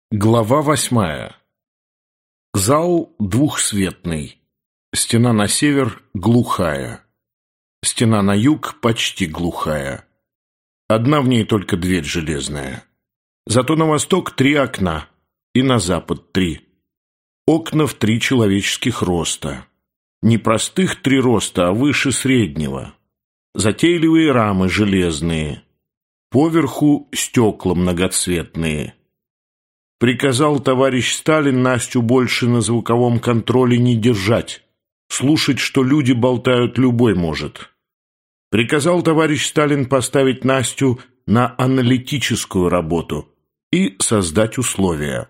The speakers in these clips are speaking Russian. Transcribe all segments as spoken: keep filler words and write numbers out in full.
Глава восьмая. Зал двухсветный. Стена на север глухая. Стена на юг почти глухая. Одна в ней только дверь железная. Зато на восток три окна, и на запад три. Окна в три человеческих роста. Не простых три роста, а выше среднего. Затейливые рамы железные. Поверху стекла многоцветные. Приказал товарищ Сталин Настю больше на звуковом контроле не держать. Слушать, что люди болтают, любой может. Приказал товарищ Сталин поставить Настю на аналитическую работу и создать условия.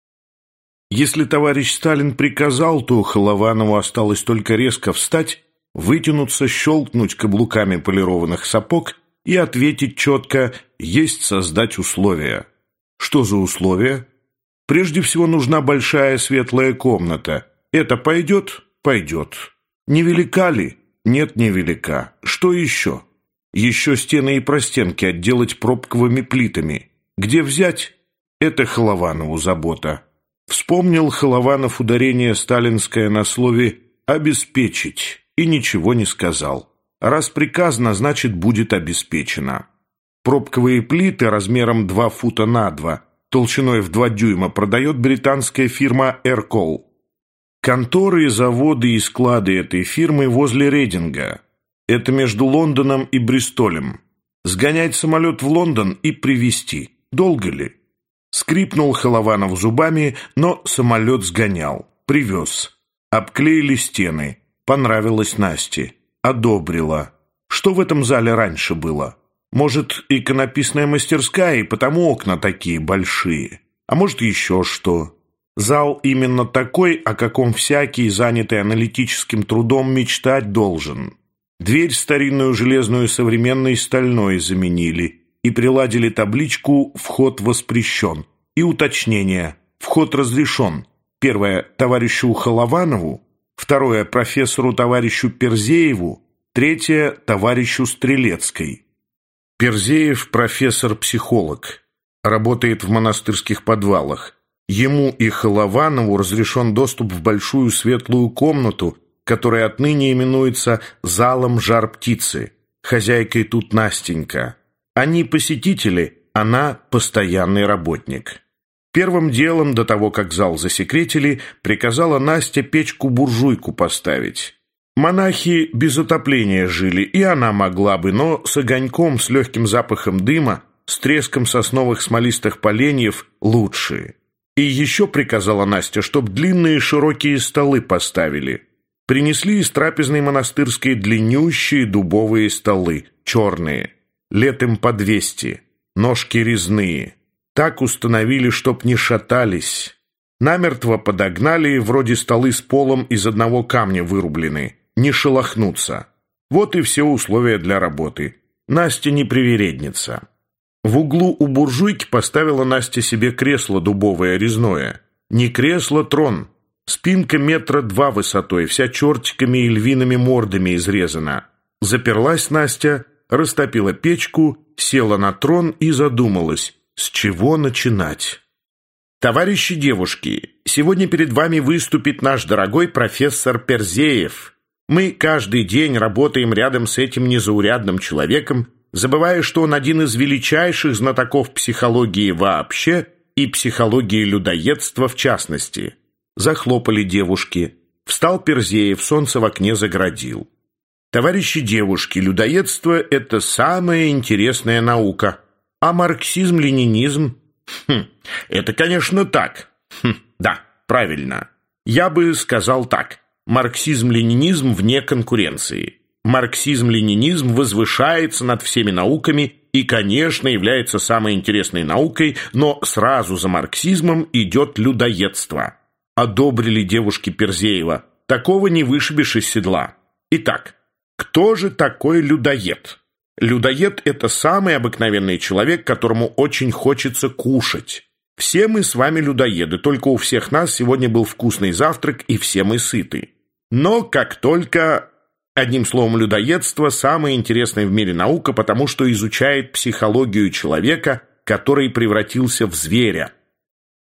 Если товарищ Сталин приказал, то Холованову осталось только резко встать, вытянуться, щелкнуть каблуками полированных сапог и ответить четко: есть создать условия. Что за условия? Прежде всего нужна большая светлая комната. Это пойдет? Пойдет. Невелика ли? Нет, невелика. Что еще? Еще стены и простенки отделать пробковыми плитами. Где взять? Это Холованову забота. Вспомнил Холованов ударение сталинское на слове «обеспечить» и ничего не сказал. Раз приказано, значит, будет обеспечено. Пробковые плиты размером два фута на два, толщиной в два дюйма, продает британская фирма «Эркол». Конторы, заводы и склады этой фирмы возле Рейдинга. Это между Лондоном и Бристолем. Сгонять самолет в Лондон и привезти. Долго ли? Скрипнул Холованов зубами, но самолет сгонял. Привез. Обклеили стены. Понравилось Насте. Одобрила. Что в этом зале раньше было? Может, иконописная мастерская, и потому окна такие большие. А может, еще что. Зал именно такой, о каком всякий, занятый аналитическим трудом, мечтать должен. Дверь старинную железную современной стальной заменили и приладили табличку «Вход воспрещен» и уточнение «Вход разрешен». Первое – товарищу Холованову, второе – профессору товарищу Перзееву, третье – товарищу Стрелецкой. Перзеев – профессор-психолог, работает в монастырских подвалах. Ему и Холованову разрешен доступ в большую светлую комнату, которая отныне именуется «Залом жар-птицы». Хозяйкой тут Настенька. Они посетители, она постоянный работник. Первым делом, до того, как зал засекретили, приказала Настя печку-буржуйку поставить. Монахи без отопления жили, и она могла бы, но с огоньком, с легким запахом дыма, с треском сосновых смолистых поленьев лучше. И еще приказала Настя, чтоб длинные широкие столы поставили. Принесли из трапезной монастырской длиннющие дубовые столы, черные, лет им по двести, ножки резные. Так установили, чтоб не шатались. Намертво подогнали, вроде столы с полом из одного камня вырублены. Не шелохнуться. Вот и все условия для работы. Настя не привередница. В углу у буржуйки поставила Настя себе кресло дубовое резное. Не кресло, трон. Спинка метра два высотой, вся чертиками и львиными мордами изрезана. Заперлась Настя, растопила печку, села на трон и задумалась, с чего начинать. Товарищи девушки, сегодня перед вами выступит наш дорогой профессор Перзеев. Мы каждый день работаем рядом с этим незаурядным человеком, забывая, что он один из величайших знатоков психологии вообще и психологии людоедства в частности. Захлопали девушки. Встал Перзеев, солнце в окне заградил. Товарищи девушки, людоедство – это самая интересная наука. А марксизм-ленинизм? Хм, это, конечно, так. Хм, да, правильно. Я бы сказал так. Марксизм-ленинизм вне конкуренции. Марксизм-ленинизм возвышается над всеми науками и, конечно, является самой интересной наукой, но сразу за марксизмом идет людоедство. Одобрили девушки Перзеева. Такого не вышибешь из седла. Итак, кто же такой людоед? Людоед – это самый обыкновенный человек, которому очень хочется кушать. Все мы с вами людоеды, только у всех нас сегодня был вкусный завтрак, и все мы сыты. Но как только... Одним словом, людоедство – самая интересная в мире наука, потому что изучает психологию человека, который превратился в зверя.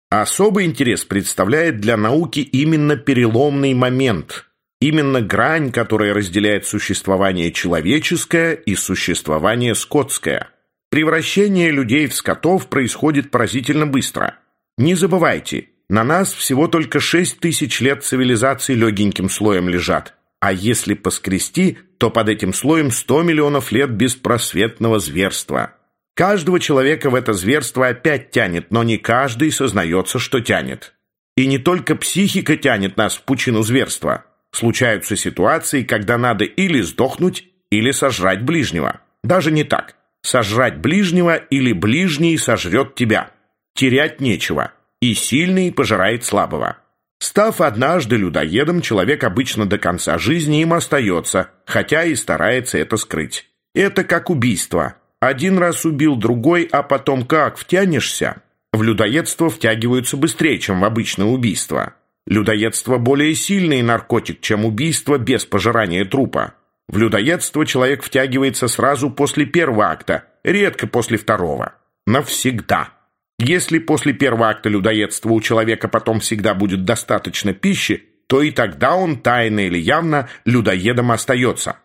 Особый интерес представляет для науки именно переломный момент, именно грань, которая разделяет существование человеческое и существование скотское. Превращение людей в скотов происходит поразительно быстро. Не забывайте, на нас всего только шесть тысяч лет цивилизации легеньким слоем лежат, а если поскрести, то под этим слоем сто миллионов лет беспросветного зверства. Каждого человека в это зверство опять тянет, но не каждый сознается, что тянет. И не только психика тянет нас в пучину зверства. Случаются ситуации, когда надо или сдохнуть, или сожрать ближнего. Даже не так. Сожрать ближнего или ближний сожрет тебя. Терять нечего. И сильный пожирает слабого. Став однажды людоедом, человек обычно до конца жизни им остается, хотя и старается это скрыть. Это как убийство. Один раз убил другой, а потом как втянешься? В людоедство втягиваются быстрее, чем в обычное убийство. Людоедство более сильный наркотик, чем убийство без пожирания трупа. В людоедство человек втягивается сразу после первого акта, редко после второго. Навсегда. Если после первого акта людоедства у человека потом всегда будет достаточно пищи, то и тогда он тайно или явно людоедом остается.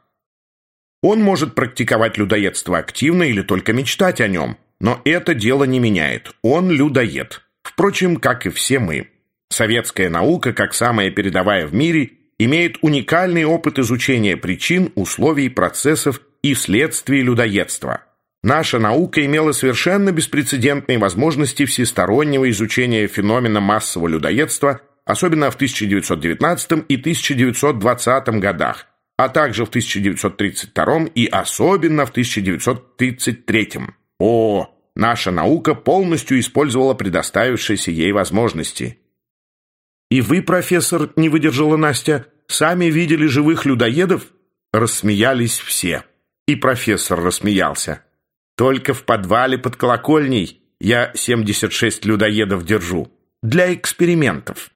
Он может практиковать людоедство активно или только мечтать о нем, но это дело не меняет. Он людоед. Впрочем, как и все мы. Советская наука, как самая передовая в мире, имеет уникальный опыт изучения причин, условий, процессов и следствий людоедства. Наша наука имела совершенно беспрецедентные возможности всестороннего изучения феномена массового людоедства, особенно в тысяча девятьсот девятнадцатом и тысяча девятьсот двадцатом годах, а также в тысяча девятьсот тридцать втором и особенно в тысяча девятьсот тридцать третьем. О, наша наука полностью использовала предоставившиеся ей возможности. «И вы, профессор, — не выдержала Настя, — сами видели живых людоедов?» Рассмеялись все. И профессор рассмеялся. «Только в подвале под колокольней я семьдесят шесть людоедов держу. Для экспериментов».